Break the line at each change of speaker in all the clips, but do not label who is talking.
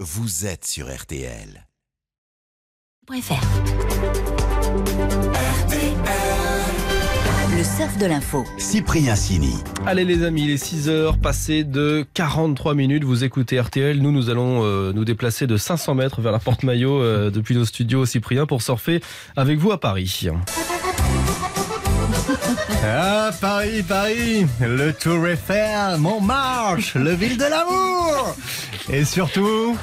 vous êtes sur RTL.
.fr. Le surf de l'info.
Cyprien Sini.
Allez les amis, il est 6h, passé de 43 minutes, vous écoutez RTL. Nous allons nous déplacer de 500 mètres vers la Porte-Maillot depuis nos studios Cyprien pour surfer avec vous à Paris.
Ah, Paris, le Tour Eiffel, Montmartre, le ville de l'amour. Et surtout,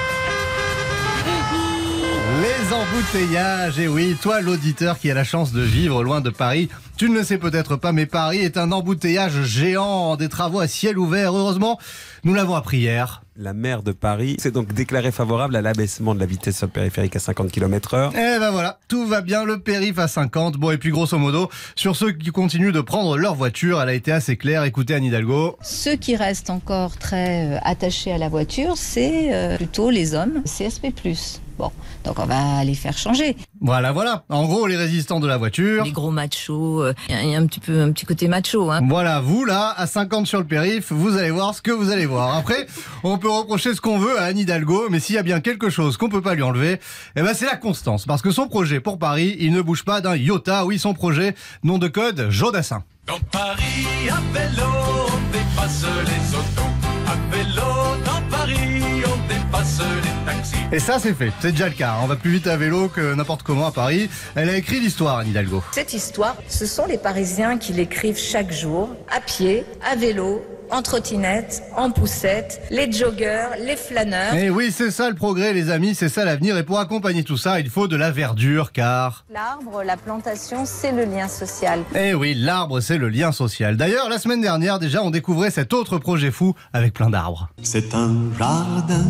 les embouteillages. Et oui, toi l'auditeur qui a la chance de vivre loin de Paris, tu ne le sais peut-être pas, mais Paris est un embouteillage géant, des travaux à ciel ouvert. Heureusement, nous l'avons appris hier.
La maire de Paris s'est donc déclarée favorable à l'abaissement de la vitesse sur le périphérique à 50 km/h.
Eh ben voilà, tout va bien, le périph' à 50. Bon, et puis grosso modo, sur ceux qui continuent de prendre leur voiture, elle a été assez claire. Écoutez Anne Hidalgo.
Ceux qui restent encore très attachés à la voiture, c'est plutôt les hommes, CSP+. Bon, donc on va les faire changer.
Voilà. En gros, les résistants de la voiture.
Les gros machos, il y a un petit côté macho. Hein.
Voilà, vous là, à 50 sur le périph', vous allez voir ce que vous allez voir. Après, on peut reprocher ce qu'on veut à Anne Hidalgo, mais s'il y a bien quelque chose qu'on peut pas lui enlever, eh ben c'est la constance. Parce que son projet pour Paris, il ne bouge pas d'un iota. Oui, son projet, nom de code, Jodassin.
Dans Paris, à vélo, on dépasse les autos. À vélo, dans Paris, on dépasse les taxis.
Et ça, c'est fait. C'est déjà le cas. On va plus vite à vélo que n'importe comment à Paris. Elle a écrit l'histoire, Anne Hidalgo.
Cette histoire, ce sont les Parisiens qui l'écrivent chaque jour, à pied, à vélo, en trottinette, en poussette, les joggeurs, les flâneurs.
Et oui, c'est ça le progrès, les amis, c'est ça l'avenir. Et pour accompagner tout ça, il faut de la verdure, car...
L'arbre, la plantation, c'est le lien social.
Eh oui, l'arbre, c'est le lien social. D'ailleurs, la semaine dernière, déjà, on découvrait cet autre projet fou avec plein d'arbres.
C'est un jardin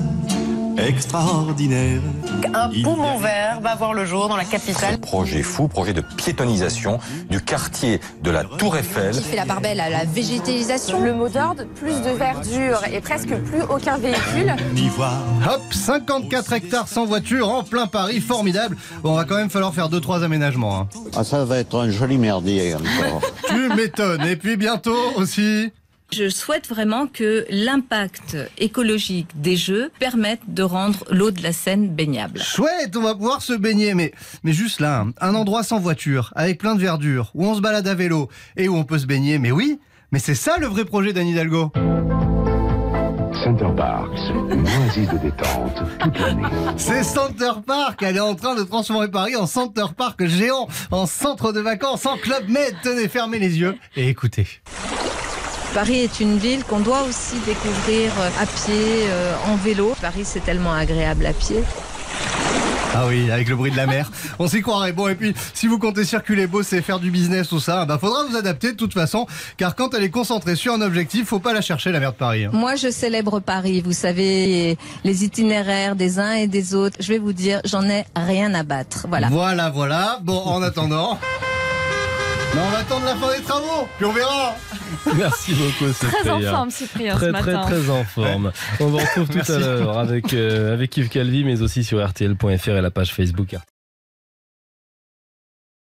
extraordinaire.
Un poumon vert va voir le jour dans la capitale.
Projet fou, projet de piétonisation du quartier de la Tour Eiffel.
Qui fait la part belle à la végétalisation.
Le mot d'ordre, plus de verdure et presque plus aucun véhicule.
Hop, 54 hectares sans voiture en plein Paris, formidable. Bon, on va quand même falloir faire 2-3 aménagements. Hein.
Ah, ça va être un joli merdier encore.
Tu m'étonnes. Et puis bientôt aussi...
Je souhaite vraiment que l'impact écologique des Jeux permette de rendre l'eau de la Seine baignable.
Chouette, on va pouvoir se baigner, mais juste là, un endroit sans voiture, avec plein de verdure, où on se balade à vélo et où on peut se baigner. Mais oui, mais c'est ça le vrai projet d'Anne Hidalgo.
Center Parks, une oasis de détente toute l'année.
C'est Center Park, elle est en train de transformer Paris en Center Park géant, en centre de vacances, en Club Med. Tenez, fermez les yeux et écoutez.
Paris est une ville qu'on doit aussi découvrir à pied, en vélo. Paris, c'est tellement agréable à pied.
Ah oui, avec le bruit de la mer, on s'y croirait. Bon, et puis, si vous comptez circuler, bosser, faire du business, tout ça, faudra vous adapter de toute façon, car quand elle est concentrée sur un objectif, faut pas la chercher, la mer de Paris.
Moi, je célèbre Paris, vous savez, les itinéraires des uns et des autres. Je vais vous dire, j'en ai rien à battre. Voilà.
Bon, en attendant... Mais on va attendre la fin des travaux, puis on verra.
Merci beaucoup, Cyprien.
Très en forme, Cyprien, ce matin.
Très en forme. Ouais. On vous retrouve tout à l'heure avec Yves Calvi, mais aussi sur RTL.fr et la page Facebook.